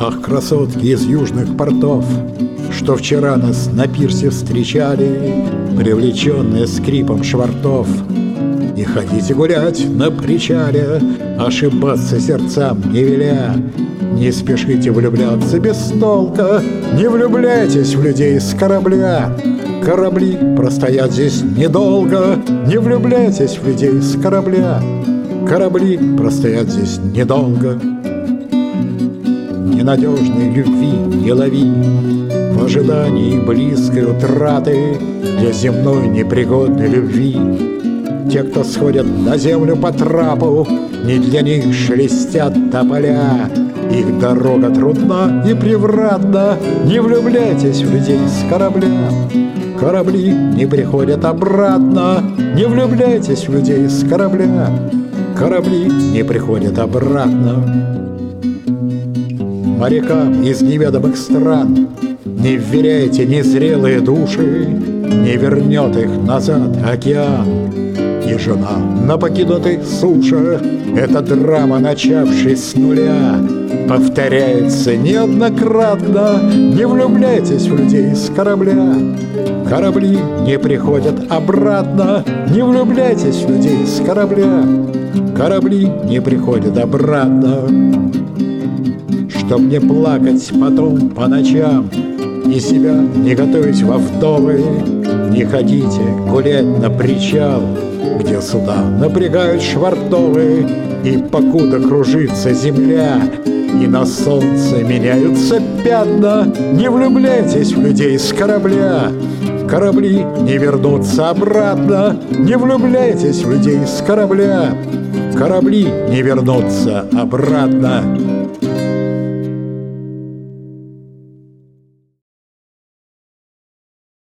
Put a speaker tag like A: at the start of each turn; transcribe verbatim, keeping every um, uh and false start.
A: Ах, красотки из южных портов, что вчера нас на пирсе встречали, привлеченные скрипом швартов. Не ходите гулять на причале, ошибаться сердцам не веля. Не спешите влюбляться без толка, не влюбляйтесь в людей с корабля. Корабли простоят здесь недолго, не влюбляйтесь в людей с корабля. Корабли простоят здесь недолго. Ненадежной любви не лови в ожидании близкой утраты для земной непригодной любви. Те, кто сходят на землю по трапу, не для них шелестят тополя. Их дорога трудна и превратна, не влюбляйтесь в людей с корабля. Корабли не приходят обратно, не влюбляйтесь в людей с корабля. Корабли не приходят обратно. Морякам из неведомых стран не вверяйте незрелые души, не вернет их назад океан. И жена на покинутой суше — это драма, начавшись с нуля, повторяется неоднократно. Не влюбляйтесь в людей с корабля. Корабли не приходят обратно, не влюбляйтесь в людей с корабля. Корабли не приходят обратно. Чтоб не плакать потом по ночам и себя не готовить во вдовы, не ходите гулять на причал, где суда напрягают швартовы. И покуда кружится земля и на солнце меняются пятна, не влюбляйтесь в людей с корабля. Корабли не вернутся обратно, не влюбляйтесь в людей с корабля. Корабли не вернутся обратно.